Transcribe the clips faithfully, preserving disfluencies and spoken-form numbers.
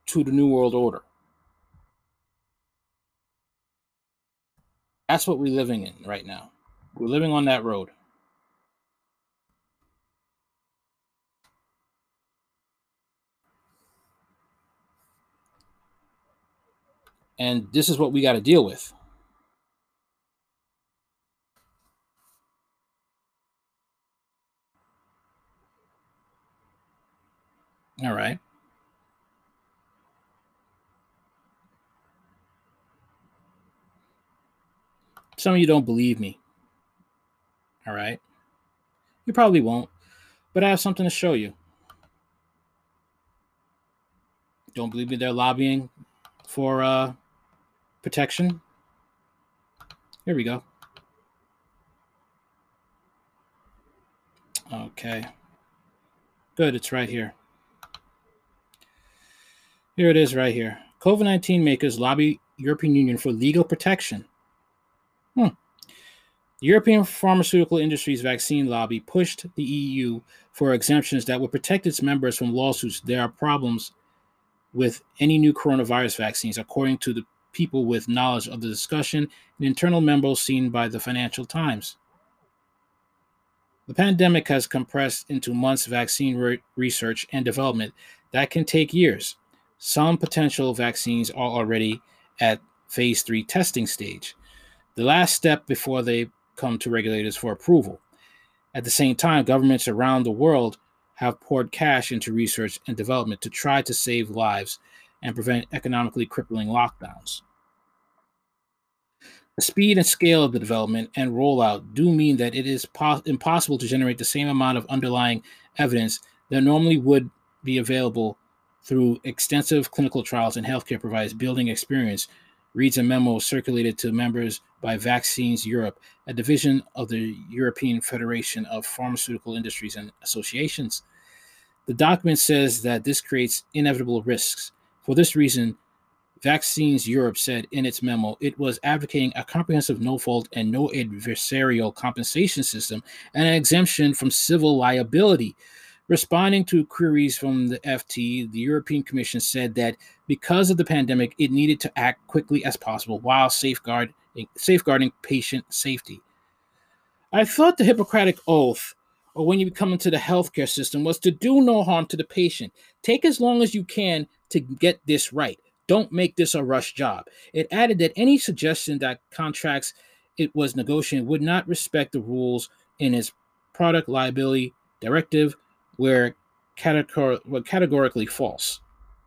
to the New World Order. That's what we're living in right now. We're living on that road. And this is what we got to deal with. All right. Some of you don't believe me. All right. You probably won't, but I have something to show you. Don't believe me? They're lobbying for uh, protection. Here we go. Okay. Good. It's right here. Here it is right here. COVID nineteen makers lobby European Union for legal protection. Hmm. The European pharmaceutical industry's vaccine lobby pushed the E U for exemptions that would protect its members from lawsuits. There are problems with any new coronavirus vaccines, according to the people with knowledge of the discussion, an internal memo seen by the Financial Times. The pandemic has compressed into months vaccine re- research and development that can take years. Some potential vaccines are already at phase three testing stage, the last step before they come to regulators for approval. At the same time, governments around the world have poured cash into research and development to try to save lives and prevent economically crippling lockdowns. The speed and scale of the development and rollout do mean that it is po- impossible to generate the same amount of underlying evidence that normally would be available through extensive clinical trials and healthcare providers building experience, reads a memo circulated to members by Vaccines Europe, a division of the European Federation of Pharmaceutical Industries and Associations. The document says that this creates inevitable risks. For this reason, Vaccines Europe said in its memo it was advocating a comprehensive no-fault and no adversarial compensation system and an exemption from civil liability. Responding to queries from the F T, the European Commission said that because of the pandemic, it needed to act quickly as possible while safeguard, safeguarding patient safety. I thought the Hippocratic Oath, or when you come into the healthcare system, was to do no harm to the patient. Take as long as you can to get this right. Don't make this a rush job. It added that any suggestion that contracts it was negotiating would not respect the rules in its product liability directive were, categor- were categorically false.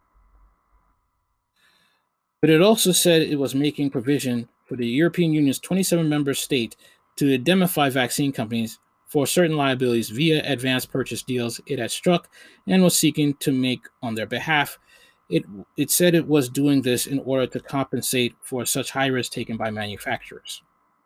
But it also said it was making provision for the European Union's twenty-seven member state to indemnify vaccine companies for certain liabilities via advanced purchase deals it had struck and was seeking to make on their behalf. It, it said it was doing this in order to compensate for such high risk taken by manufacturers.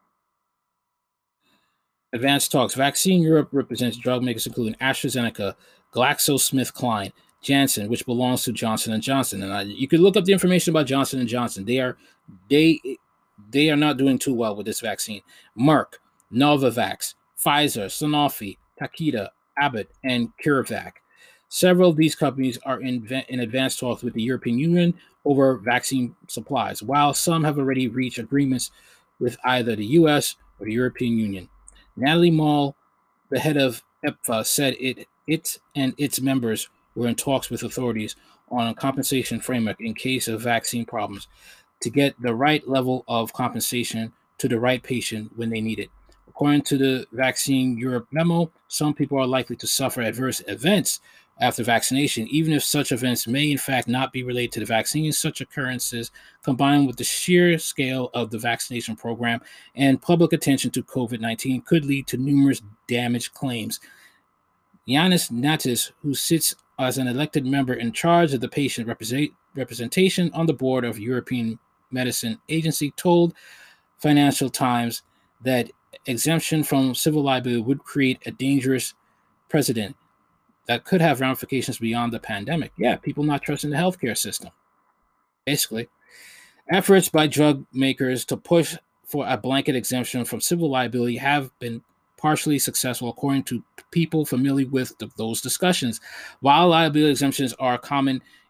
Advanced talks. Vaccine Europe represents drug makers including AstraZeneca, GlaxoSmithKline, Janssen, which belongs to Johnson and Johnson. And I, you can look up the information about Johnson and Johnson. They are they they are not doing too well with this vaccine. Merck, Novavax, Pfizer, Sanofi, Takeda, Abbott, and CureVac. Several of these companies are in, in advanced talks with the European Union over vaccine supplies, while some have already reached agreements with either the U S or the European Union. Natalie Mall, the head of E P F A, said it, it and its members were in talks with authorities on a compensation framework in case of vaccine problems to get the right level of compensation to the right patient when they need it. According to the Vaccine Europe memo, some people are likely to suffer adverse events after vaccination, even if such events may in fact not be related to the vaccine. Such occurrences, combined with the sheer scale of the vaccination program and public attention to COVID nineteen, could lead to numerous damage claims. Yanis Natis, who sits as an elected member in charge of the patient represent- representation on the board of European Medicine Agency, told Financial Times that exemption from civil liability would create a dangerous precedent that could have ramifications beyond the pandemic. Yeah, people not trusting the healthcare system. Basically, efforts by drug makers to push for a blanket exemption from civil liability have been partially successful, according to people familiar with the, those discussions. While liability exemptions are common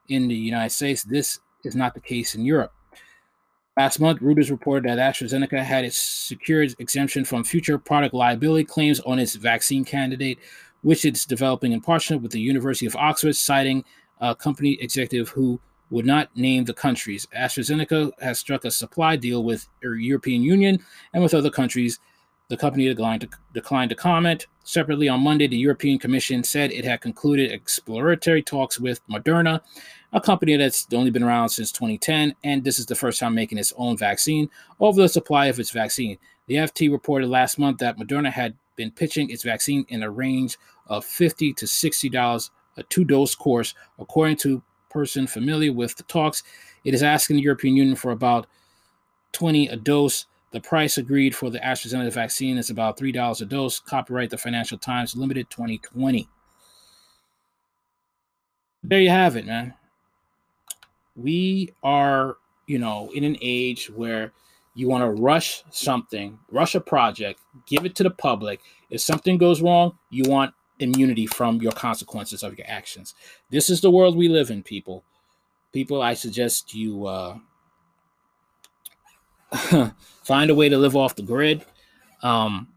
in the United States. This is not the case in Europe. Last month, Reuters reported that AstraZeneca had its secured exemption from future product liability claims on its vaccine candidate, which it's developing in partnership with the University of Oxford, citing a company executive who would not name the countries. AstraZeneca has struck a supply deal with the European Union and with other countries. The company declined to, declined to comment. Separately, on Monday, the European Commission said it had concluded exploratory talks with Moderna, a company that's only been around since twenty ten, and this is the first time making its own vaccine, over the supply of its vaccine. The F T reported last month that Moderna had been pitching its vaccine in a range of fifty to sixty dollars a two-dose course. According to a person familiar with the talks, it is asking the European Union for about twenty dollars a dose. The price agreed for the AstraZeneca vaccine is about three dollars a dose. Copyright the Financial Times, limited twenty twenty. There you have it, man. We are, you know, in an age where you want to rush something, rush a project, give it to the public. If something goes wrong, you want immunity from your consequences of your actions. This is the world we live in, people. People, I suggest you uh, find a way to live off the grid. Um,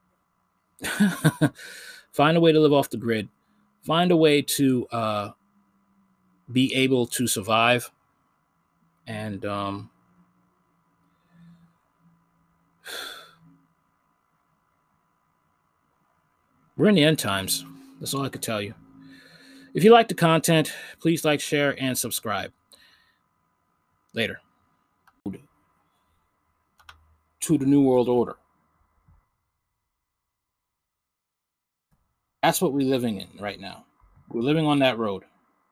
find a way to live off the grid. Find a way to uh, be able to survive. And um, we're in the end times. That's all I could tell you. If you like the content, please like, share, and subscribe. Later. To the New World Order. That's what we're living in right now. We're living on that road.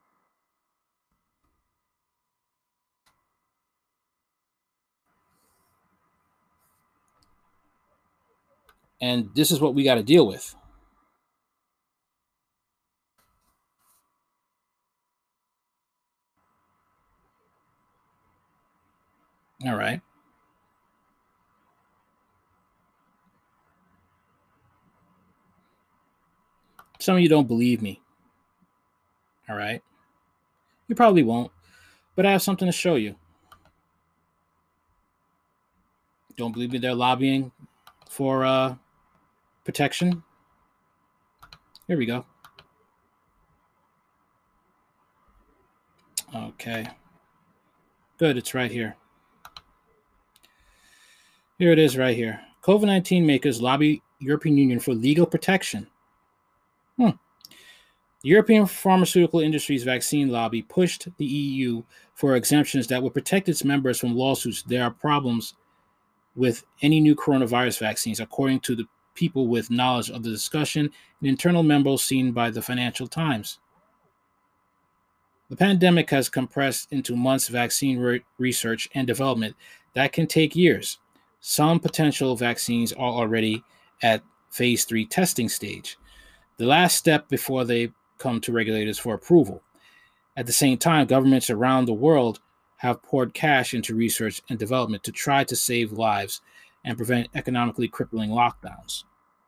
And this is what we got to deal with. All right. Some of you don't believe me. All right. You probably won't, but I have something to show you. Don't believe me? They're lobbying for uh, protection. Here we go. Okay. Good. It's right here. Here it is right here. COVID nineteen makers lobby European Union for legal protection. Hmm. The European pharmaceutical industry's vaccine lobby pushed the E U for exemptions that would protect its members from lawsuits. There are problems with any new coronavirus vaccines, according to the people with knowledge of the discussion, an internal memo seen by the Financial Times. The pandemic has compressed into months vaccine re- research and development that can take years. Some potential vaccines are already at phase three testing stage, the last step before they come to regulators for approval. At the same time, governments around the world have poured cash into research and development to try to save lives and prevent economically crippling lockdowns.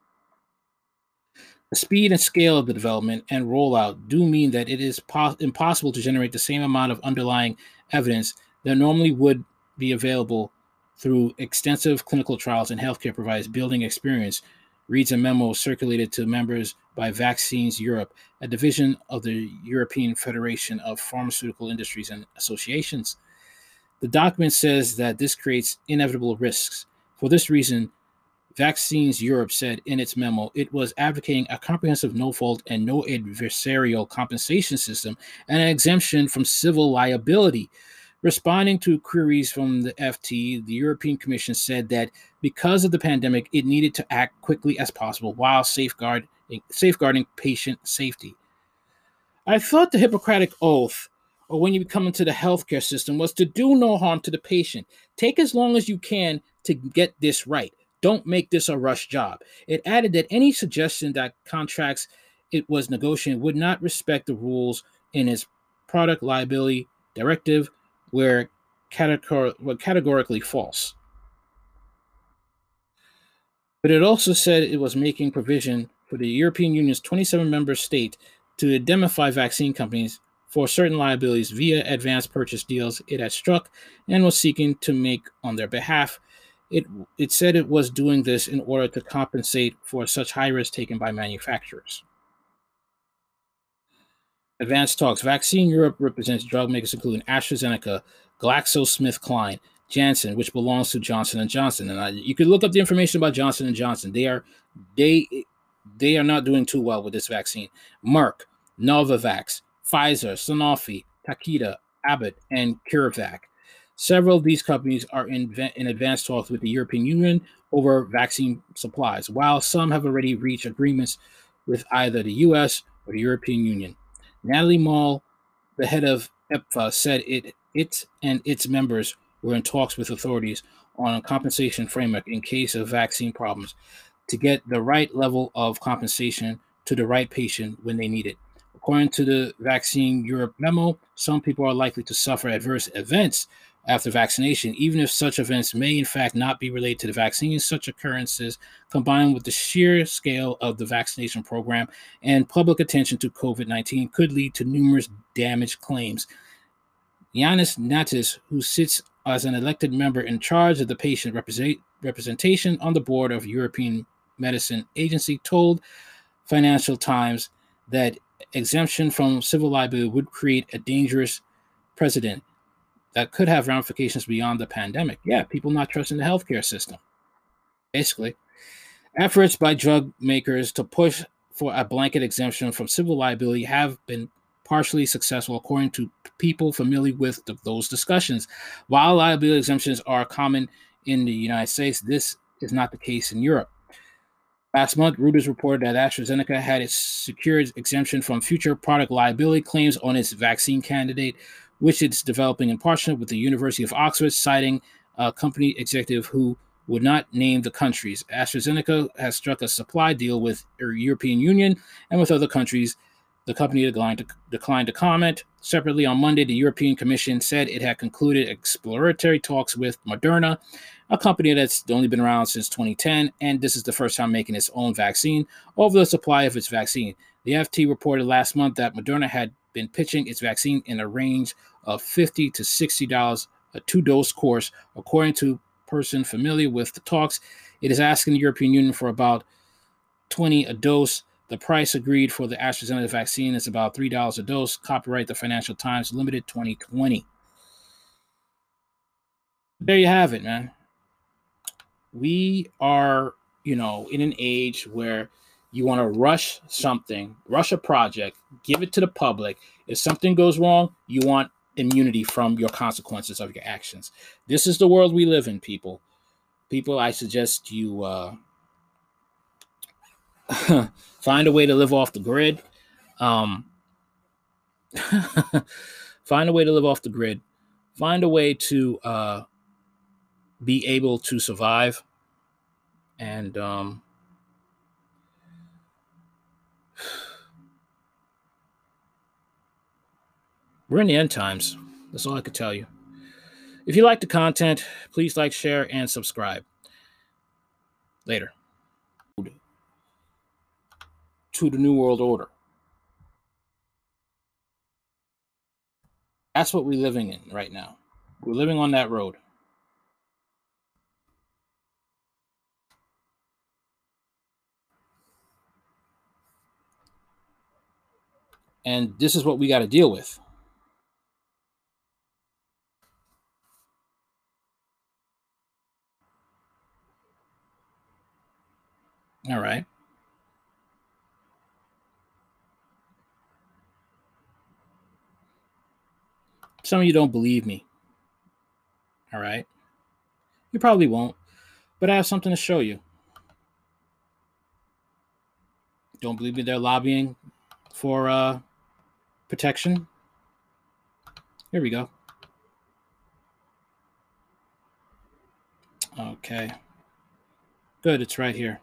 The speed and scale of the development and rollout do mean that it is po- impossible to generate the same amount of underlying evidence that normally would be available through extensive clinical trials and healthcare providers building experience, reads a memo circulated to members by Vaccines Europe, a division of the European Federation of Pharmaceutical Industries and Associations. The document says that this creates inevitable risks. For this reason, Vaccines Europe said in its memo it was advocating a comprehensive no-fault and no adversarial compensation system and an exemption from civil liability. Responding to queries from the F T, the European Commission said that because of the pandemic, it needed to act quickly as possible while safeguard, safeguarding patient safety. I thought the Hippocratic Oath, or when you come into the healthcare system, was to do no harm to the patient. Take as long as you can to get this right. Don't make this a rush job. It added that any suggestion that contracts it was negotiating would not respect the rules in its product liability directive were, categor- were categorically false. But it also said it was making provision for the European Union's twenty-seven member state to indemnify vaccine companies for certain liabilities via advanced purchase deals it had struck and was seeking to make on their behalf. It, it said it was doing this in order to compensate for such high risk taken by manufacturers. Advanced talks. Vaccine Europe represents drug makers including AstraZeneca, GlaxoSmithKline, Janssen, which belongs to Johnson and Johnson. And I, you can look up the information about Johnson and Johnson. They are they they are not doing too well with this vaccine. Merck, Novavax, Pfizer, Sanofi, Takeda, Abbott, and CureVac. Several of these companies are in, in advanced talks with the European Union over vaccine supplies, while some have already reached agreements with either the U S or the European Union. Natalie Mall, the head of E P F A, said it, it and its members were in talks with authorities on a compensation framework in case of vaccine problems to get the right level of compensation to the right patient when they need it. According to the Vaccine Europe memo, some people are likely to suffer adverse events after vaccination, even if such events may in fact not be related to the vaccine. Such occurrences, combined with the sheer scale of the vaccination program and public attention to COVID nineteen, could lead to numerous damage claims. Yanis Natis, who sits as an elected member in charge of the patient represent- representation on the board of European Medicine Agency, told Financial Times that exemption from civil liability would create a dangerous precedent that could have ramifications beyond the pandemic. Yeah, people not trusting the healthcare system. Basically, efforts by drug makers to push for a blanket exemption from civil liability have been partially successful, according to people familiar with the, those discussions. While liability exemptions are common in the United States, this is not the case in Europe. Last month, Reuters reported that AstraZeneca had its secured exemption from future product liability claims on its vaccine candidate, which it's developing in partnership with the University of Oxford, citing a company executive who would not name the countries. AstraZeneca has struck a supply deal with the European Union and with other countries. The company declined to, declined to comment. Separately, on Monday, the European Commission said it had concluded exploratory talks with Moderna, a company that's only been around since twenty ten, and this is the first time making its own vaccine, over the supply of its vaccine. The F T reported last month that Moderna had been pitching its vaccine in a range of fifty to sixty dollars a two-dose course. According to a person familiar with the talks, it is asking the European Union for about twenty dollars a dose. The price agreed for the AstraZeneca vaccine is about three dollars a dose. Copyright the Financial Times, limited twenty twenty. There you have it, man. We are, you know, in an age where you want to rush something, rush a project, give it to the public. If something goes wrong, you want immunity from your consequences of your actions. This is the world we live in, people. People, I suggest you uh, find a way to live off the grid. Um, find a way to live off the grid. Find a way to uh, be able to survive. And um, we're in the end times. That's all I could tell you. If you like the content, please like, share, and subscribe. Later. To the New World Order. That's what we're living in right now. We're living on that road. And this is what we got to deal with. All right. Some of you don't believe me. All right. You probably won't, but I have something to show you. Don't believe me? They're lobbying for uh, protection. Here we go. Okay. Good. It's right here.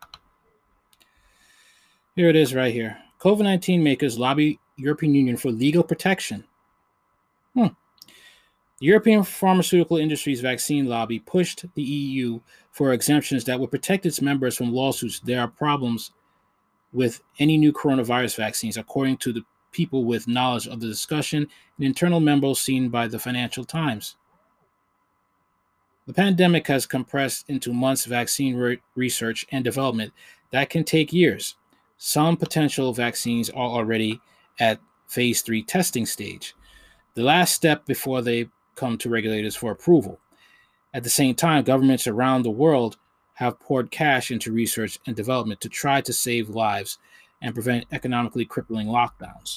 Here it is right here. COVID nineteen makers lobby European Union for legal protection. Hmm. The European pharmaceutical industry's vaccine lobby pushed the E U for exemptions that would protect its members from lawsuits. There are problems with any new coronavirus vaccines, according to the people with knowledge of the discussion, an internal memo seen by the Financial Times. The pandemic has compressed into months vaccine re- research and development that can take years. Some potential vaccines are already at phase three testing stage, the last step before they come to regulators for approval. At the same time, governments around the world have poured cash into research and development to try to save lives and prevent economically crippling lockdowns.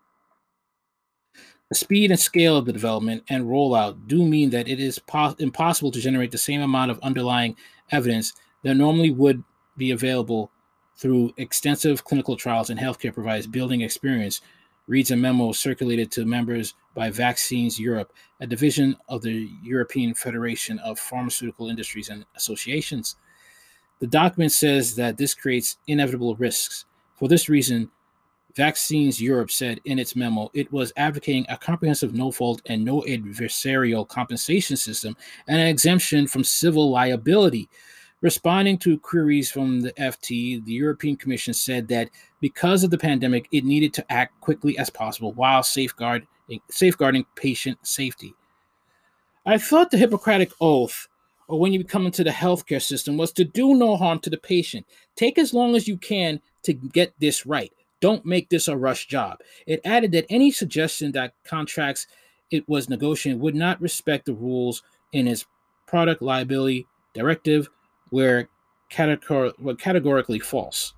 The speed and scale of the development and rollout do mean that it is po- impossible to generate the same amount of underlying evidence that normally would be available through extensive clinical trials and healthcare providers building experience, reads a memo circulated to members by Vaccines Europe, a division of the European Federation of Pharmaceutical Industries and Associations. The document says that this creates inevitable risks. For this reason, Vaccines Europe said in its memo it was advocating a comprehensive no-fault and no adversarial compensation system and an exemption from civil liability. Responding to queries from the F T, the European Commission said that because of the pandemic, it needed to act quickly as possible while safeguarding, safeguarding patient safety. I thought the Hippocratic Oath, or when you come into the healthcare system, was to do no harm to the patient. Take as long as you can to get this right. Don't make this a rush job. It added that any suggestion that contracts it was negotiating would not respect the rules in its product liability directive were, categor- were categorically false.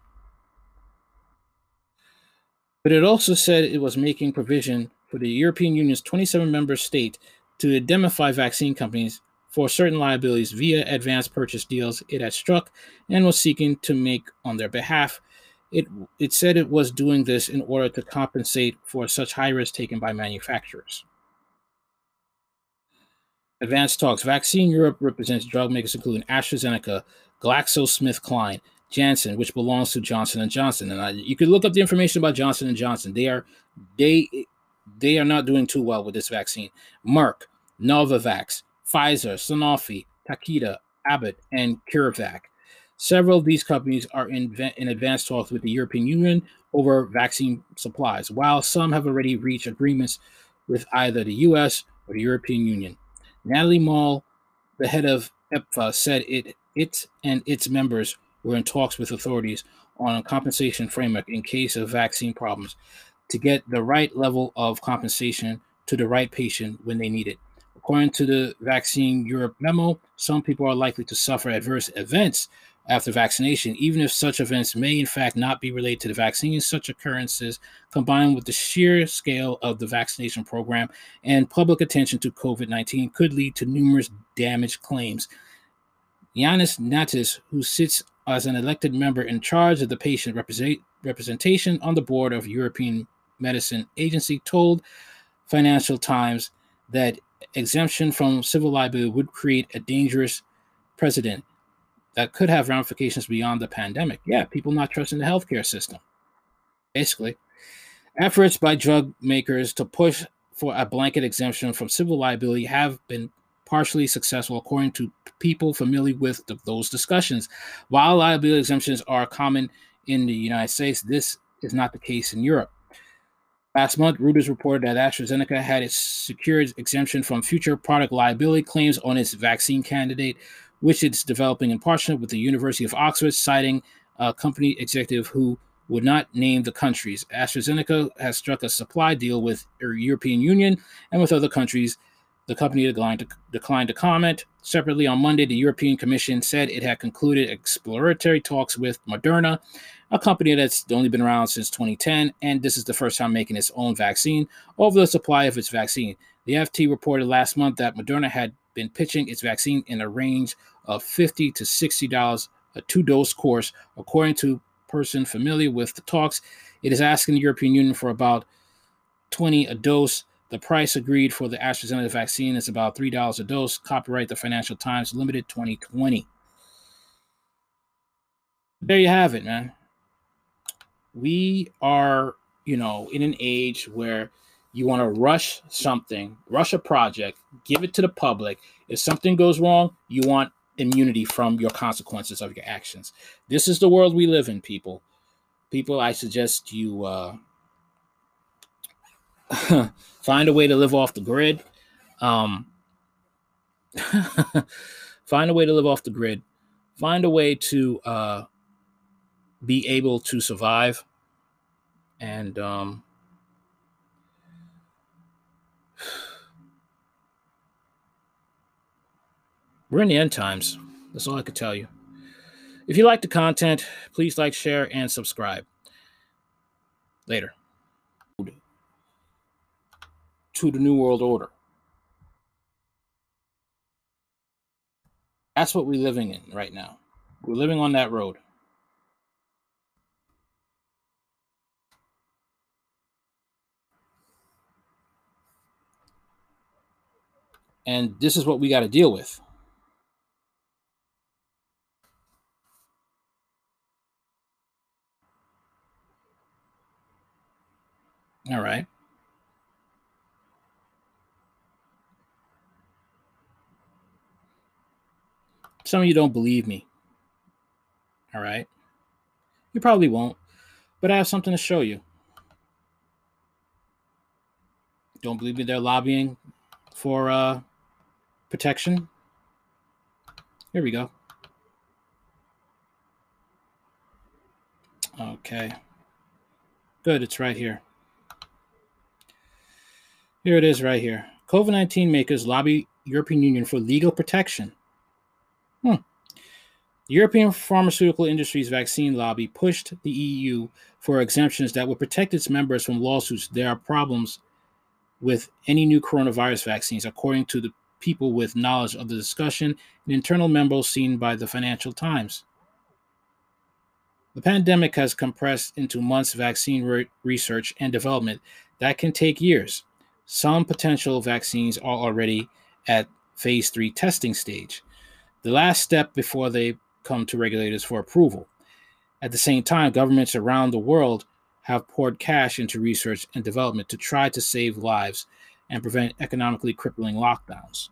But it also said it was making provision for the European Union's twenty-seven member state to indemnify vaccine companies for certain liabilities via advanced purchase deals it had struck and was seeking to make on their behalf. It, it said it was doing this in order to compensate for such high risk taken by manufacturers. Advanced talks. Vaccine Europe represents drug makers including AstraZeneca, GlaxoSmithKline, Janssen, which belongs to Johnson and Johnson. And I, you can look up the information about Johnson and Johnson. They are they they are not doing too well with this vaccine. Merck, Novavax, Pfizer, Sanofi, Takeda, Abbott, and CureVac. Several of these companies are in, in advanced talks with the European Union over vaccine supplies, while some have already reached agreements with either the U S or the European Union. Natalie Mall, the head of E P F A, said it, it and its members were in talks with authorities on a compensation framework in case of vaccine problems to get the right level of compensation to the right patient when they need it. According to the Vaccine Europe memo, some people are likely to suffer adverse events after vaccination, even if such events may in fact not be related to the vaccine. Such occurrences, combined with the sheer scale of the vaccination program and public attention to COVID nineteen, could lead to numerous damage claims. Yanis Natis, who sits as an elected member in charge of the patient represent- representation on the board of European Medicine Agency, told Financial Times that exemption from civil liability would create a dangerous precedent that could have ramifications beyond the pandemic. Yeah, people not trusting the healthcare system. Basically, efforts by drug makers to push for a blanket exemption from civil liability have been partially successful, according to people familiar with the, those discussions. While liability exemptions are common in the United States, this is not the case in Europe. Last month, Reuters reported that AstraZeneca had its secured exemption from future product liability claims on its vaccine candidate, which it's developing in partnership with the University of Oxford, citing a company executive who would not name the countries. AstraZeneca has struck a supply deal with the European Union and with other countries. The company declined to, declined to comment. Separately, on Monday, the European Commission said it had concluded exploratory talks with Moderna, a company that's only been around since twenty ten, and this is the first time making its own vaccine, over the supply of its vaccine. The F T reported last month that Moderna had been pitching its vaccine in a range of fifty to sixty dollars a two-dose course. According to a person familiar with the talks, it is asking the European Union for about twenty dollars a dose. The price agreed for the AstraZeneca vaccine is about three dollars a dose. Copyright the Financial Times, limited twenty twenty. There you have it, man. We are, you know, in an age where you want to rush something, rush a project, give it to the public. If something goes wrong, you want immunity from your consequences of your actions. This is the world we live in, people. People, I suggest you uh, find a way to live off the grid. Um, find a way to live off the grid. Find a way to uh, be able to survive. And um, we're in the end times. That's all I could tell you. If you like the content, please like, share, and subscribe. Later. To the New World Order. That's what we're living in right now. We're living on that road. And this is what we got to deal with. All right. Some of you don't believe me. All right. You probably won't, but I have something to show you. Don't believe me? They're lobbying for uh, protection. Here we go. Okay. Good. It's right here. Here it is right here. COVID nineteen makers lobby European Union for legal protection. Hmm. The European pharmaceutical industry's vaccine lobby pushed the E U for exemptions that would protect its members from lawsuits. There are problems with any new coronavirus vaccines, according to the people with knowledge of the discussion, an internal memo seen by the Financial Times. The pandemic has compressed into months vaccine re- research and development that can take years. Some potential vaccines are already at phase three testing stage, the last step before they come to regulators for approval. At the same time, governments around the world have poured cash into research and development to try to save lives and prevent economically crippling lockdowns.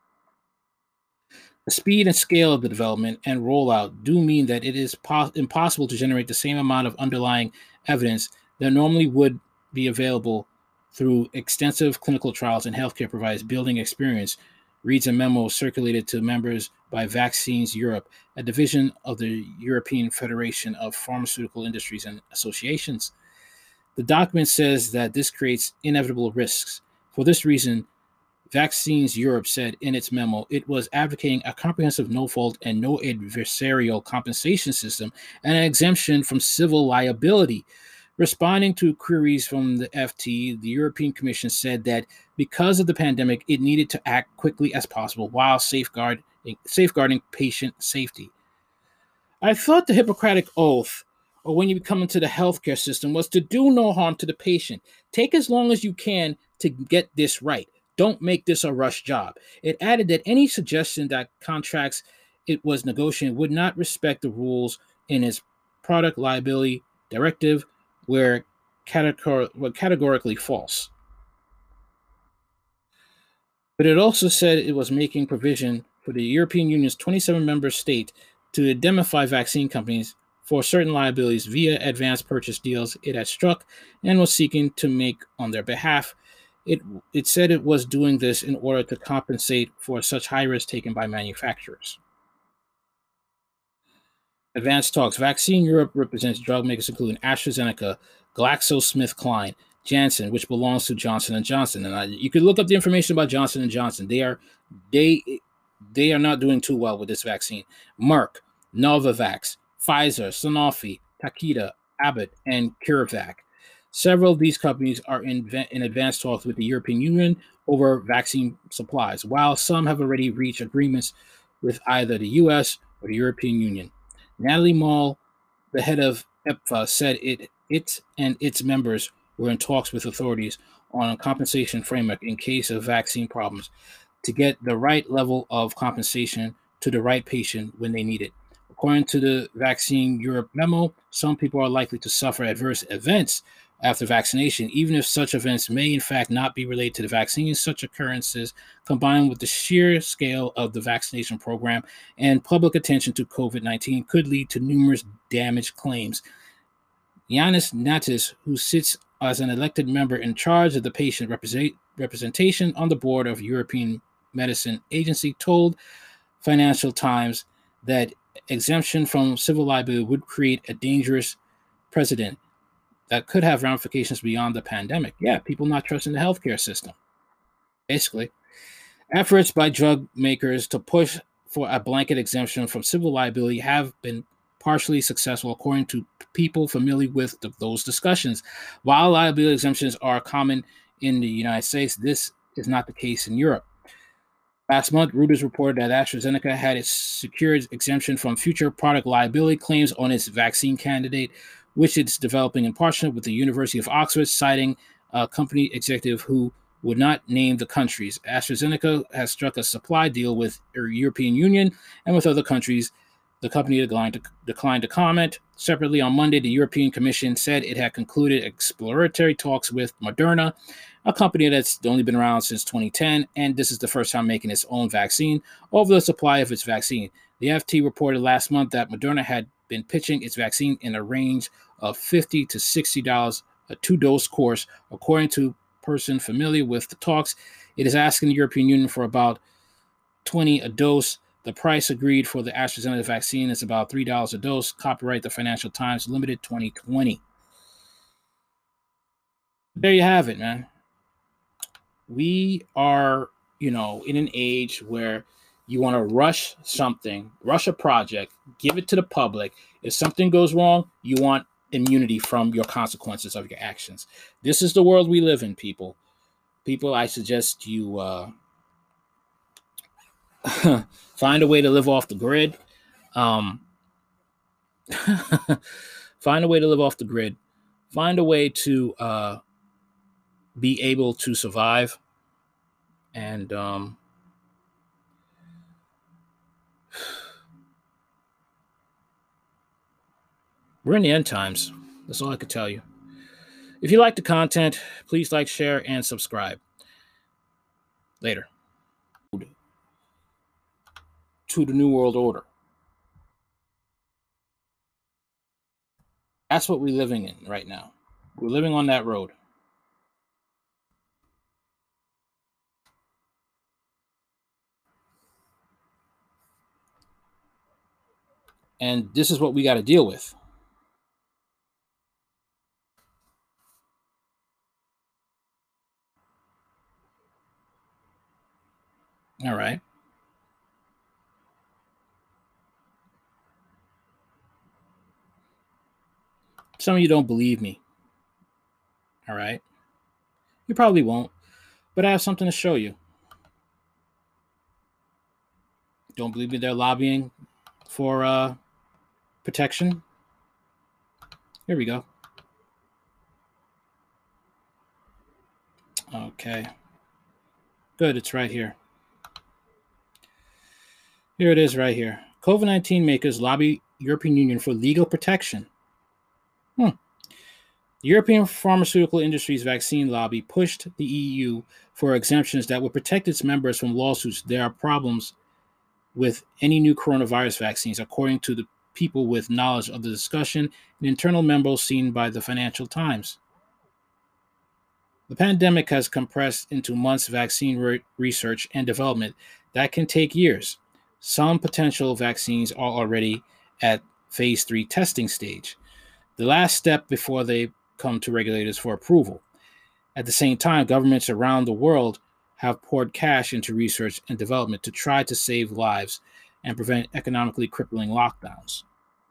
The speed and scale of the development and rollout do mean that it is po- impossible to generate the same amount of underlying evidence that normally would be available through extensive clinical trials and healthcare providers building experience, reads a memo circulated to members by Vaccines Europe, a division of the European Federation of Pharmaceutical Industries and Associations. The document says that this creates inevitable risks. For this reason, Vaccines Europe said in its memo it was advocating a comprehensive no-fault and no adversarial compensation system and an exemption from civil liability. Responding to queries from the F T, the European Commission said that because of the pandemic, it needed to act quickly as possible while safeguarding, safeguarding patient safety. I thought the Hippocratic Oath, or when you come into the healthcare system, was to do no harm to the patient. Take as long as you can to get this right. Don't make this a rush job. It added that any suggestion that contracts it was negotiating would not respect the rules in its product liability directive were, categor- were categorically false. But it also said it was making provision for the European Union's twenty-seven member state to indemnify vaccine companies for certain liabilities via advanced purchase deals it had struck and was seeking to make on their behalf. It, it said it was doing this in order to compensate for such high risk taken by manufacturers. Advanced talks. Vaccine Europe represents drug makers including AstraZeneca, GlaxoSmithKline, Janssen, which belongs to Johnson and Johnson. And I, you could look up the information about Johnson and Johnson. They are they they are not doing too well with this vaccine. Merck, Novavax, Pfizer, Sanofi, Takeda, Abbott, and CureVac. Several of these companies are in, in advanced talks with the European Union over vaccine supplies, while some have already reached agreements with either the U S or the European Union. Natalie Mall, the head of E P F A, said it, it and its members were in talks with authorities on a compensation framework in case of vaccine problems to get the right level of compensation to the right patient when they need it. According to the Vaccine Europe memo, some people are likely to suffer adverse events after vaccination, even if such events may in fact not be related to the vaccine. Such occurrences, combined with the sheer scale of the vaccination program and public attention to COVID nineteen, could lead to numerous damage claims. Yanis Natis, who sits as an elected member in charge of the patient represent, representation on the board of European Medicine Agency, told Financial Times that exemption from civil liability would create a dangerous precedent that could have ramifications beyond the pandemic. Yeah, people not trusting the healthcare system. Basically, efforts by drug makers to push for a blanket exemption from civil liability have been partially successful, according to people familiar with the, those discussions. While liability exemptions are common in the United States, this is not the case in Europe. Last month, Reuters reported that AstraZeneca had its secured exemption from future product liability claims on its vaccine candidate, which it's developing in partnership with the University of Oxford, citing a company executive who would not name the countries. AstraZeneca has struck a supply deal with the European Union and with other countries. The company declined to, declined to comment. Separately, on Monday, the European Commission said it had concluded exploratory talks with Moderna, a company that's only been around since twenty ten, and this is the first time making its own vaccine, over the supply of its vaccine. The F T reported last month that Moderna had been pitching its vaccine in a range of fifty to sixty dollars a two-dose course. According to a person familiar with the talks, it is asking the European Union for about twenty dollars a dose. The price agreed for the AstraZeneca vaccine is about three dollars a dose. Copyright the Financial Times, limited twenty twenty. There you have it, man. We are, you know, in an age where you want to rush something, rush a project, give it to the public. If something goes wrong, you want immunity from your consequences of your actions. This is the world we live in, people. People, I suggest you uh, find a way to live off the grid. Um, find a way to live off the grid. Find a way to uh, be able to survive. And um, we're in the end times. That's all I could tell you. If you like the content, please like, share, and subscribe. Later. To the New World Order. That's what we're living in right now. We're living on that road. And this is what we got to deal with. All right. Some of you don't believe me. All right. You probably won't, but I have something to show you. Don't believe me? They're lobbying for uh, protection. Here we go. Okay. Good. It's right here. Here it is right here. COVID nineteen makers lobby European Union for legal protection. Hmm. The European pharmaceutical industry's vaccine lobby pushed the E U for exemptions that would protect its members from lawsuits. There are problems with any new coronavirus vaccines, according to the people with knowledge of the discussion, an internal memo seen by the Financial Times. The pandemic has compressed into months vaccine re- research and development that can take years. Some potential vaccines are already at phase three testing stage, the last step before they come to regulators for approval. At the same time, governments around the world have poured cash into research and development to try to save lives and prevent economically crippling lockdowns.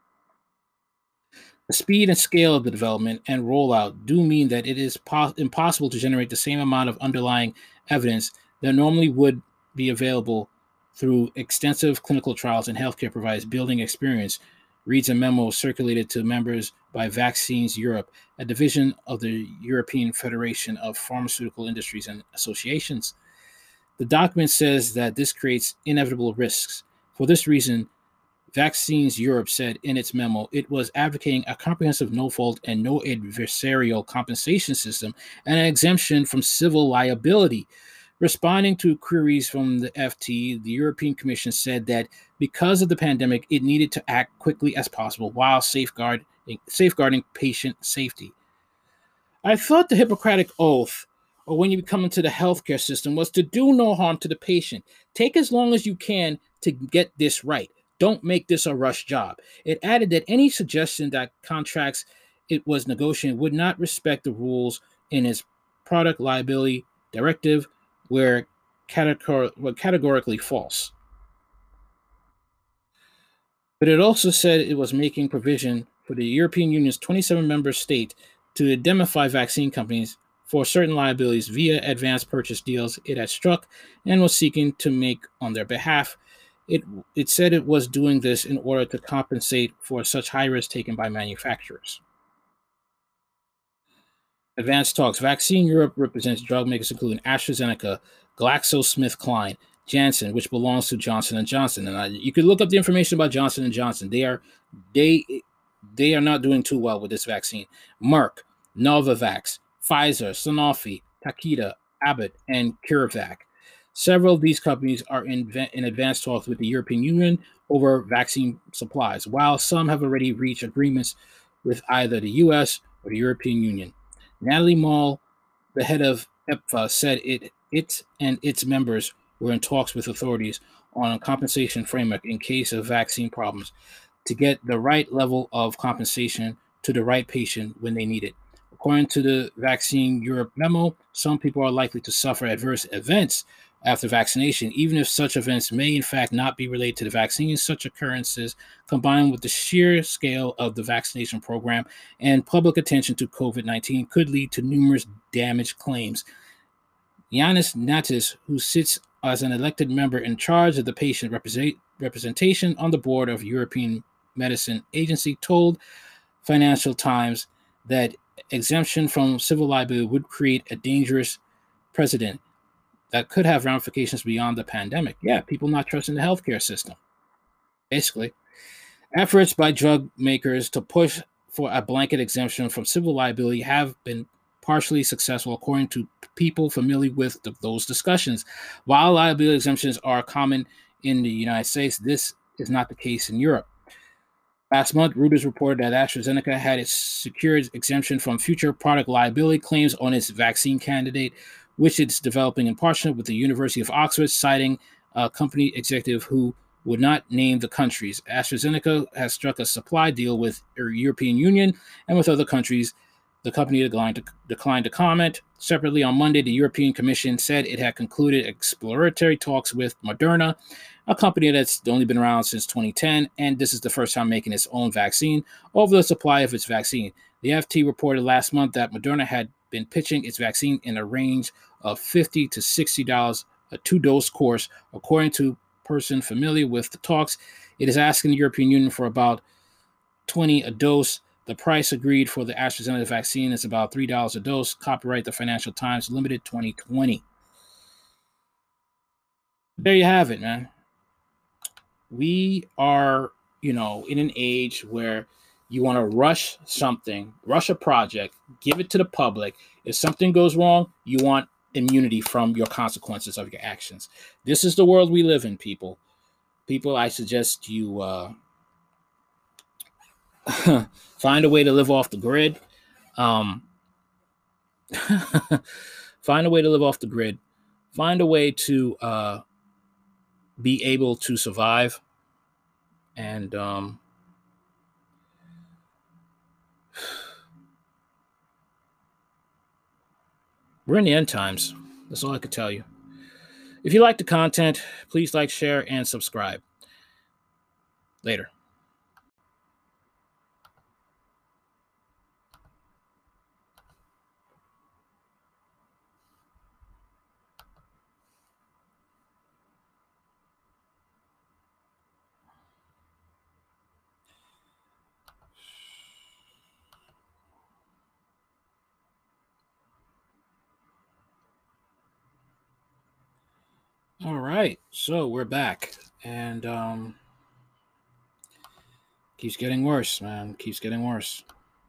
The speed and scale of the development and rollout do mean that it is po- impossible to generate the same amount of underlying evidence that normally would be available through extensive clinical trials and healthcare providers building experience, reads a memo circulated to members by Vaccines Europe, a division of the European Federation of Pharmaceutical Industries and Associations. The document says that this creates inevitable risks. For this reason, Vaccines Europe said in its memo it was advocating a comprehensive no-fault and no adversarial compensation system and an exemption from civil liability. Responding to queries from the F T, the European Commission said that because of the pandemic, it needed to act quickly as possible while safeguard, safeguarding patient safety. I thought the Hippocratic Oath, or when you come into the healthcare system, was to do no harm to the patient. Take as long as you can to get this right. Don't make this a rush job. It added that any suggestion that contracts it was negotiating would not respect the rules in its product liability directive were, categor- were categorically false. But it also said it was making provision for the European Union's twenty-seven member state to indemnify vaccine companies for certain liabilities via advanced purchase deals it had struck and was seeking to make on their behalf. It, it said it was doing this in order to compensate for such high risk taken by manufacturers. Advanced talks. Vaccine Europe represents drug makers including AstraZeneca, GlaxoSmithKline, Janssen, which belongs to Johnson and Johnson. And I, you could look up the information about Johnson and Johnson. They are they they are not doing too well with this vaccine. Merck, Novavax, Pfizer, Sanofi, Takeda, Abbott, and CureVac. Several of these companies are in, in advanced talks with the European Union over vaccine supplies, while some have already reached agreements with either the U S or the European Union. Natalie Mall, the head of E P F A, said it, it and its members were in talks with authorities on a compensation framework in case of vaccine problems to get the right level of compensation to the right patient when they need it. According to the Vaccine Europe memo, some people are likely to suffer adverse events after vaccination, even if such events may in fact not be related to the vaccine. Such occurrences, combined with the sheer scale of the vaccination program and public attention to COVID nineteen, could lead to numerous damage claims. Yanis Natis, who sits as an elected member in charge of the patient represent- representation on the board of European Medicine Agency, told Financial Times that exemption from civil liability would create a dangerous precedent that could have ramifications beyond the pandemic. Yeah, people not trusting the healthcare system. Basically, efforts by drug makers to push for a blanket exemption from civil liability have been partially successful, according to people familiar with the, those discussions. While liability exemptions are common in the United States, this is not the case in Europe. Last month, Reuters reported that AstraZeneca had its secured exemption from future product liability claims on its vaccine candidate, which it's developing in partnership with the University of Oxford, citing a company executive who would not name the countries. AstraZeneca has struck a supply deal with the European Union and with other countries. The company declined to, declined to comment. Separately, on Monday, the European Commission said it had concluded exploratory talks with Moderna, a company that's only been around since twenty ten, and this is the first time making its own vaccine, over the supply of its vaccine. The F T reported last month that Moderna had been pitching its vaccine in a range of fifty to sixty dollars a two-dose course. According to a person familiar with the talks, it is asking the European Union for about twenty dollars a dose. The price agreed for the AstraZeneca vaccine is about three dollars a dose. Copyright the Financial Times, limited twenty twenty. There you have it, man. We are, you know, in an age where you want to rush something, rush a project, give it to the public. If something goes wrong, you want immunity from your consequences of your actions. This is the world we live in, people. People, I suggest you uh, find a way to live off the grid. Um, find a way to live off the grid. Find a way to uh, be able to survive. And um, we're in the end times. That's all I could tell you. If you like the content, please like, share, and subscribe. Later. All right, so we're back, and um, keeps getting worse, man. Keeps getting worse.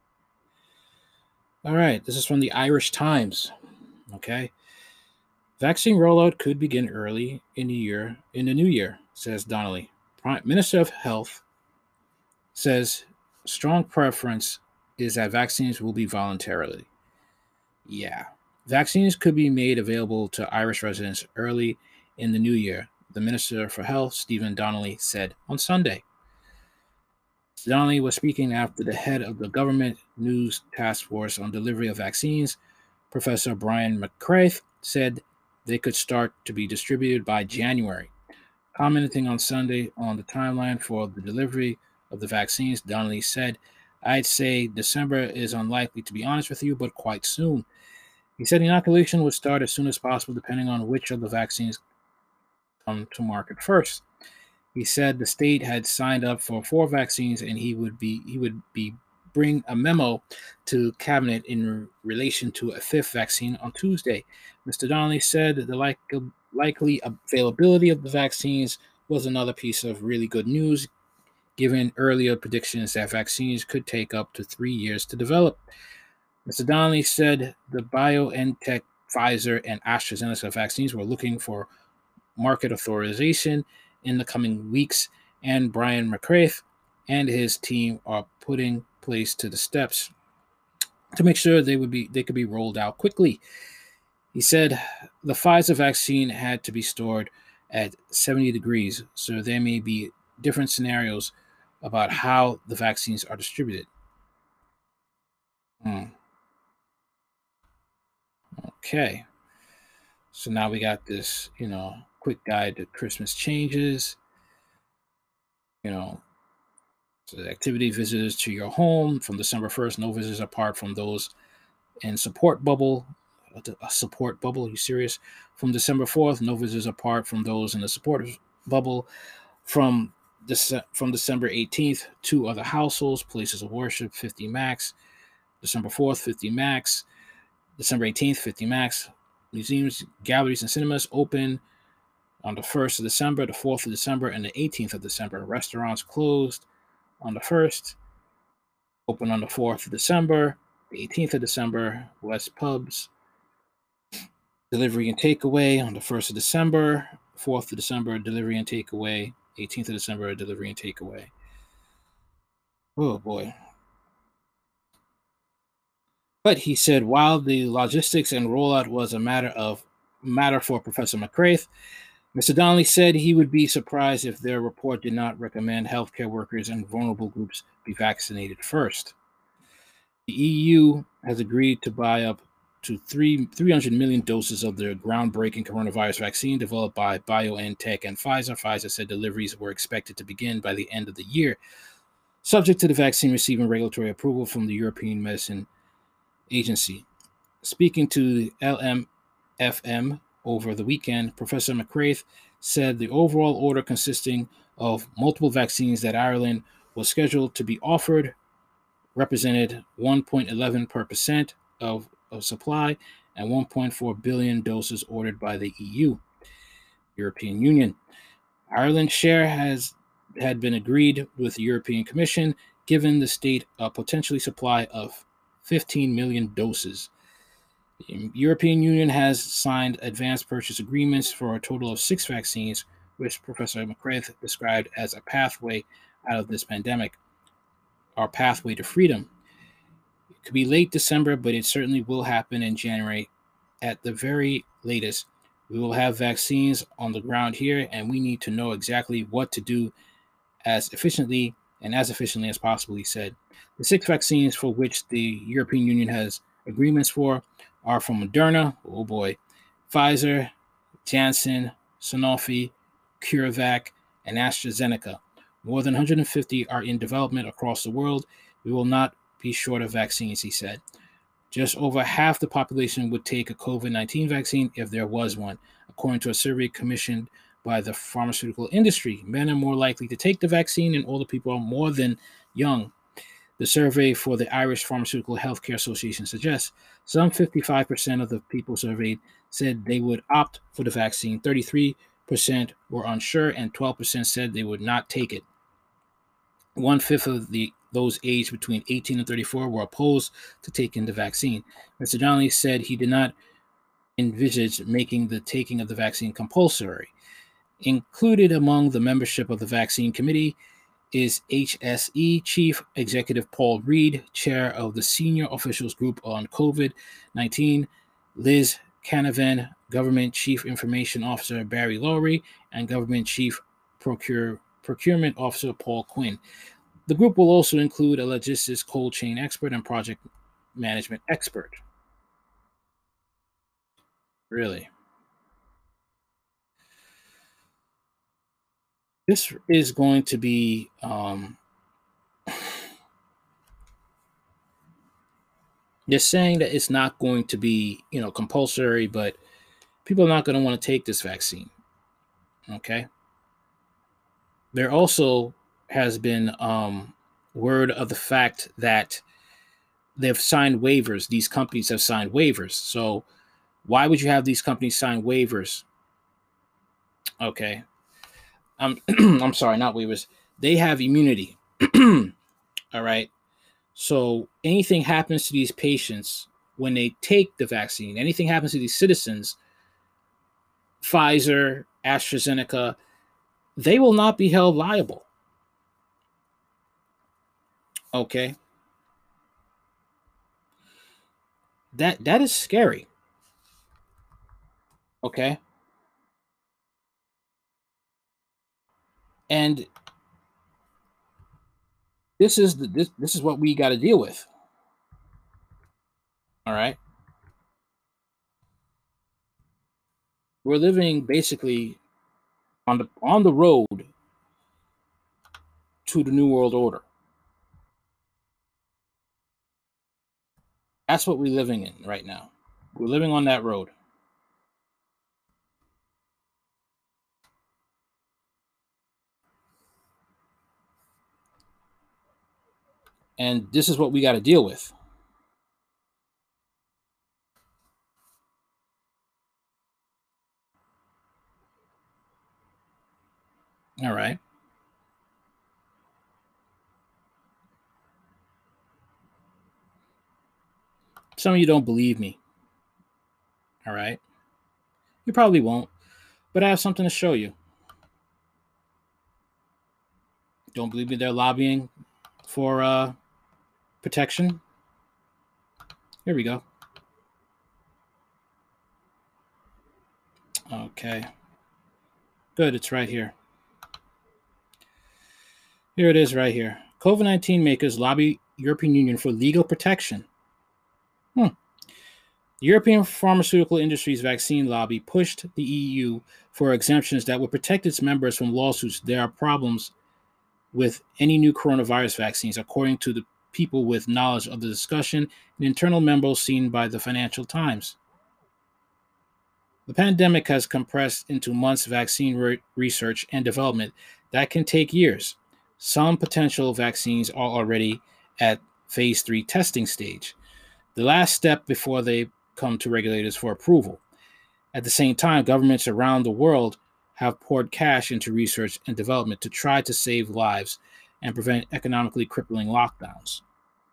All right, this is from the Irish Times. Okay, vaccine rollout could begin early in the year, in the new year, says Donnelly. Prime Minister of Health says strong preference is that vaccines will be voluntarily. Yeah. Vaccines could be made available to Irish residents early in the new year, the Minister for Health, Stephen Donnelly, said on Sunday. Donnelly was speaking after the head of the government news task force on delivery of vaccines, Professor Brian McCraith, said they could start to be distributed by January. Commenting on Sunday on the timeline for the delivery of the vaccines, Donnelly said, I'd say December is unlikely, to be honest with you, but quite soon. He said inoculation would start as soon as possible, depending on which of the vaccines come to market first. He said the state had signed up for four vaccines, and he would be he would be bring a memo to cabinet in relation to a fifth vaccine on Tuesday. Mister Donnelly said that the like, likely availability of the vaccines was another piece of really good news, given earlier predictions that vaccines could take up to three years to develop. Mister Donnelly said the BioNTech, Pfizer, and AstraZeneca vaccines were looking for market authorization in the coming weeks, and Brian McCraith and his team are putting place to the steps to make sure they would be they could be rolled out quickly. He said the Pfizer vaccine had to be stored at seventy degrees, so there may be different scenarios about how the vaccines are distributed. Hmm. Okay. So now we got this, you know, quick guide to Christmas changes. You know, so the activity visitors to your home from December first. No visitors apart from those in support bubble. A support bubble? Are you serious? From December fourth, no visitors apart from those in the support bubble. From Dece- from December eighteenth, two other households, places of worship, fifty max. December fourth, fifty max. December eighteenth, fifty max. Museums, galleries, and cinemas open on the first of December, the fourth of December, and the eighteenth of December. Restaurants closed on the first, open on the fourth of December, the eighteenth of December. West pubs, delivery and takeaway on the first of December, fourth of December, delivery and takeaway, eighteenth of December, delivery and takeaway. Oh boy. But he said while the logistics and rollout was a matter of matter for Professor McCraith, Mister Donnelly said he would be surprised if their report did not recommend healthcare workers and vulnerable groups be vaccinated first. The E U has agreed to buy up to three, 300 million doses of their groundbreaking coronavirus vaccine developed by BioNTech and Pfizer. Pfizer said deliveries were expected to begin by the end of the year, subject to the vaccine receiving regulatory approval from the European Medicine Agency. Speaking to L M F M over the weekend, Professor McCraith said the overall order consisting of multiple vaccines that Ireland was scheduled to be offered represented one point one one per percent of, of supply and one point four billion doses ordered by the E U, European Union. Ireland's share has had been agreed with the European Commission, given the state a potentially supply of fifteen million doses. The European Union has signed advanced purchase agreements for a total of six vaccines, which Professor McCraith described as a pathway out of this pandemic, our pathway to freedom. It could be late December, but it certainly will happen in January. At the very latest, we will have vaccines on the ground here, and we need to know exactly what to do as efficiently and as efficiently as possible, he said. The six vaccines for which the European Union has agreements for are from Moderna, oh boy, Pfizer, Janssen, Sanofi, CureVac, and AstraZeneca. More than one hundred fifty are in development across the world. We will not be short of vaccines, he said. Just over half the population would take a COVID nineteen vaccine if there was one, according to a survey commissioned by the pharmaceutical industry. Men are more likely to take the vaccine, and older people are more than young. The survey for the Irish Pharmaceutical Healthcare Association suggests some fifty-five percent of the people surveyed said they would opt for the vaccine, thirty-three percent were unsure, and twelve percent said they would not take it. One-fifth of the those aged between eighteen and thirty-four were opposed to taking the vaccine. Mister Donnelly said he did not envisage making the taking of the vaccine compulsory. Included among the membership of the vaccine committee is H S E Chief Executive Paul Reed, Chair of the Senior Officials Group on COVID nineteen, Liz Canavan, Government Chief Information Officer Barry Lowry, and Government Chief Procure, Procurement Officer Paul Quinn. The group will also include a logistics cold chain expert and project management expert. Really? This is going to be um, they're saying that it's not going to be, you know, compulsory, but people are not going to want to take this vaccine. Okay. There also has been um, word of the fact that they've signed waivers. These companies have signed waivers. So why would you have these companies sign waivers? Okay. Um, I'm sorry, not waivers. They have immunity. All right. So anything happens to these patients when they take the vaccine, anything happens to these citizens, Pfizer, AstraZeneca, they will not be held liable. Okay. That that is scary. Okay. And this is the this this is what we got to deal with. All right. We're living basically on the on the road to the new world order. That's what we're living in right now. We're living on that road. And this is what we got to deal with. All right. Some of you don't believe me. All right. You probably won't, but I have something to show you. Don't believe me? They're lobbying for uh, protection. Here we go. Okay. Good. It's right here. Here it is right here. COVID nineteen makers lobby European Union for legal protection. Hmm. The European pharmaceutical industry's vaccine lobby pushed the E U for exemptions that would protect its members from lawsuits. There are problems with any new coronavirus vaccines, according to the people with knowledge of the discussion, an internal memo seen by the Financial Times. The pandemic has compressed into months vaccine re- research and development that can take years. Some potential vaccines are already at phase three testing stage, the last step before they come to regulators for approval. At the same time, governments around the world have poured cash into research and development to try to save lives and prevent economically crippling lockdowns.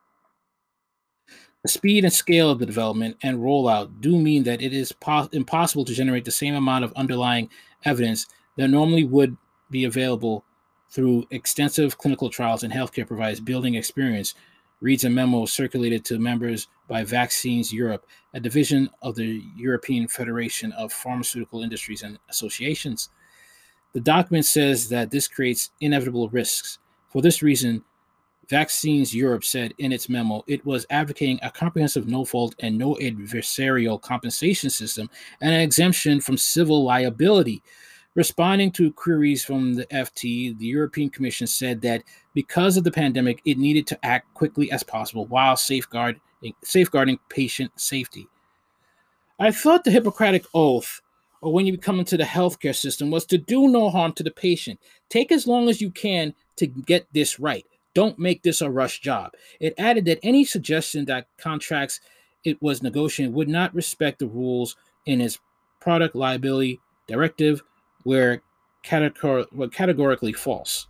The speed and scale of the development and rollout do mean that it is po- impossible to generate the same amount of underlying evidence that normally would be available through extensive clinical trials and healthcare providers building experience, reads a memo circulated to members by Vaccines Europe, a division of the European Federation of Pharmaceutical Industries and Associations. The document says that this creates inevitable risks. For this reason, Vaccines Europe said in its memo it was advocating a comprehensive no-fault and no adversarial compensation system and an exemption from civil liability. Responding to queries from the F T, the European Commission said that because of the pandemic, it needed to act quickly as possible while safeguarding, safeguarding patient safety. I thought the Hippocratic Oath, or when you come into the healthcare system, was to do no harm to the patient. Take as long as you can to get this right. Don't make this a rush job. It added that any suggestion that contracts it was negotiating would not respect the rules in its product liability directive were, categor- were categorically false.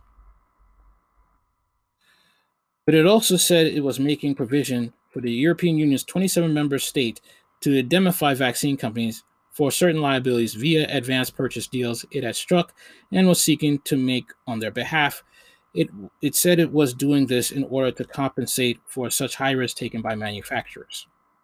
But it also said it was making provision for the European Union's twenty-seven member state to indemnify vaccine companies for certain liabilities via advanced purchase deals it had struck and was seeking to make on their behalf. It it said it was doing this in order to compensate for such high risk taken by manufacturers.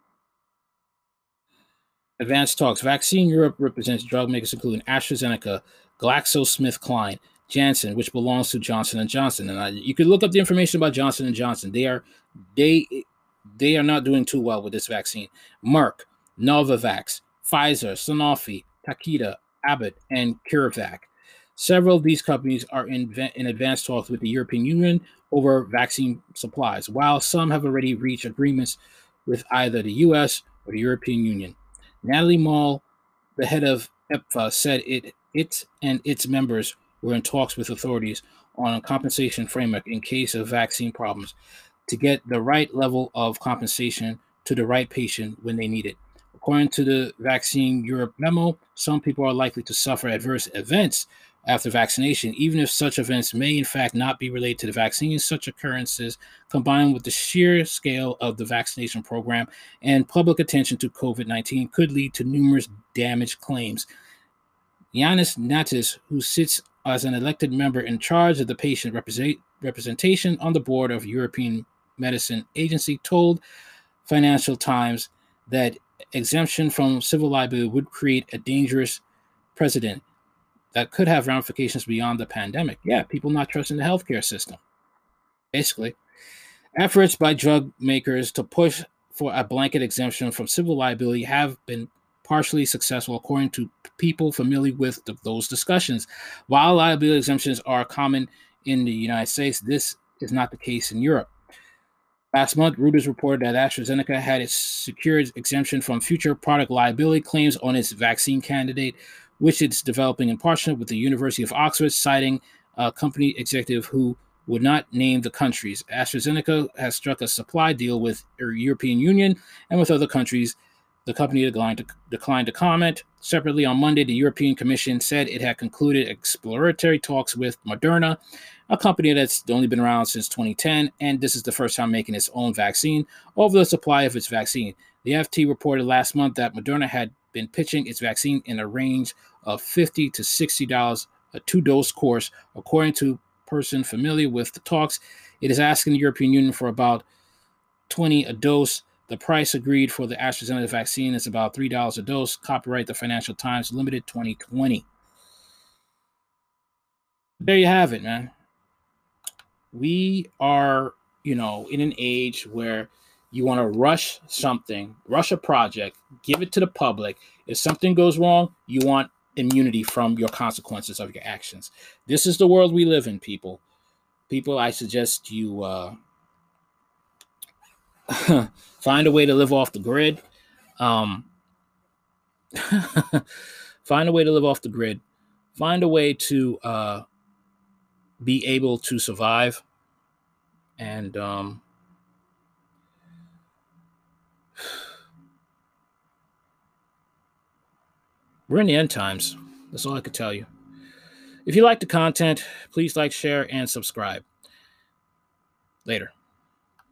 Advanced talks. Vaccine Europe represents drug makers including AstraZeneca, GlaxoSmithKline, Janssen, which belongs to Johnson and Johnson. And I, you can look up the information about Johnson and Johnson. They are they they are not doing too well with this vaccine. Merck, Novavax, Pfizer, Sanofi, Takeda, Abbott, and CureVac. Several of these companies are in, in advanced talks with the European Union over vaccine supplies, while some have already reached agreements with either the U S or the European Union. Natalie Mall, the head of E P F A, said it, it and its members were in talks with authorities on a compensation framework in case of vaccine problems to get the right level of compensation to the right patient when they need it. According to the Vaccine Europe memo, some people are likely to suffer adverse events after vaccination, even if such events may in fact not be related to the vaccine. Such occurrences, combined with the sheer scale of the vaccination program and public attention to COVID nineteen, could lead to numerous damage claims. Yanis Natis, who sits as an elected member in charge of the patient represent- representation on the board of European Medicine Agency, told Financial Times that exemption from civil liability would create a dangerous precedent that could have ramifications beyond the pandemic. Yeah, people not trusting the healthcare system. Basically, efforts by drug makers to push for a blanket exemption from civil liability have been partially successful, according to people familiar with the, those discussions. While liability exemptions are common in the United States, this is not the case in Europe. Last month, Reuters reported that AstraZeneca had its secured exemption from future product liability claims on its vaccine candidate, which it's developing in partnership with the University of Oxford, citing a company executive who would not name the countries. AstraZeneca has struck a supply deal with the European Union and with other countries. The company declined to, declined to comment. Separately, on Monday, the European Commission said it had concluded exploratory talks with Moderna, a company that's only been around since twenty ten, and this is the first time making its own vaccine, over the supply of its vaccine. The F T reported last month that Moderna had been pitching its vaccine in a range of fifty to sixty dollars a two-dose course. According to a person familiar with the talks, it is asking the European Union for about twenty dollars a dose. The price agreed for the AstraZeneca vaccine is about three dollars a dose. Copyright the Financial Times, limited twenty twenty. There you have it, man. We are, you know, in an age where you want to rush something, rush a project, give it to the public. If something goes wrong, you want immunity from your consequences of your actions. This is the world we live in, people. People, I suggest you uh, find a way to live off the grid. Um, find a way to live off the grid. Find a way to uh, be able to survive. And um, we're in the end times. That's all I could tell you. If you like the content, please like, share, and subscribe. Later.